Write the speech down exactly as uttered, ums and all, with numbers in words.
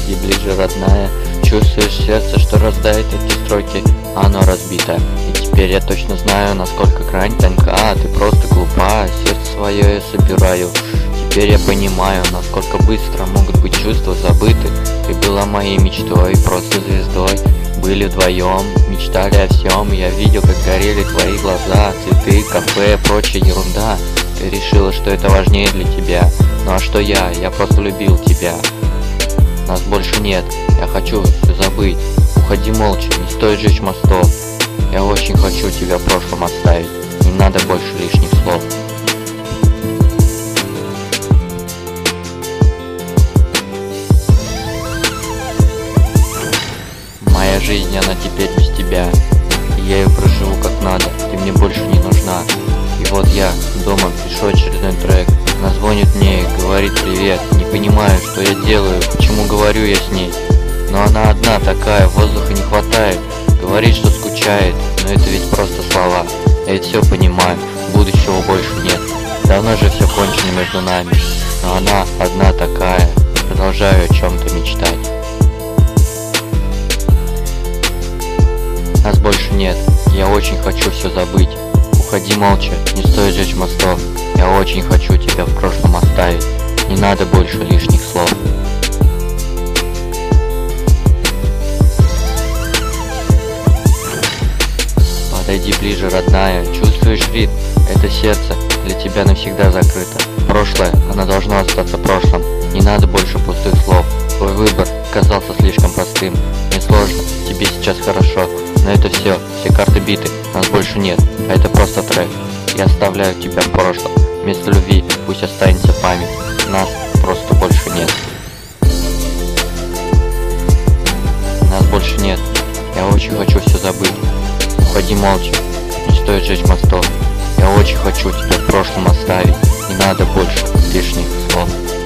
Подойди ближе, родная. Чувствуешь сердце, что раздает эти строки, оно разбито. И теперь я точно знаю, насколько грань тонка. Ты просто глупа, сердце свое я собираю. Теперь я понимаю, насколько быстро могут быть чувства забыты. Ты была моей мечтой, просто звездой. Были вдвоем, мечтали о всем. Я видел, как горели твои глаза. Цветы, кафе, прочая ерунда. Ты решила, что это важнее для тебя. Ну а что я? Я просто любил тебя. Нас больше нет, я хочу все забыть. Уходи молча, не стоит жечь мостов. Я очень хочу тебя в прошлом оставить. Не надо больше лишних слов. Моя жизнь, она теперь без тебя. И я ее проживу как надо, ты мне больше не нужна. И вот я дома пишу очередной трек. Она звонит мне и говорит привет. Не понимаю, что я делаю, почему говорю я с ней. Но она одна такая, воздуха не хватает. Говорит, что скучает, но это ведь просто слова. Я ведь все понимаю, будущего больше нет. Давно же все кончено между нами. Но она одна такая, продолжаю о чем-то мечтать. Нас больше нет, я очень хочу все забыть. Уходи молча, не стоит жечь мостов. Я очень хочу тебя в прошлом оставить. Не надо больше лишних слов. Подойди ближе, родная. Чувствуешь ритм? Это сердце для тебя навсегда закрыто. Прошлое, оно должно остаться прошлым. Не надо больше пустых слов. Твой выбор казался слишком простым. Мне сложно, тебе сейчас хорошо. Но это все, все карты биты. Нас больше нет, а это просто трек. Я оставляю тебя в прошлом. Вместо любви пусть останется память. Нас просто больше нет. Нас больше нет. Я очень хочу все забыть. Уходи молча, не стоит жечь мостов. Я очень хочу тебя в прошлом оставить. Не надо больше лишних слов.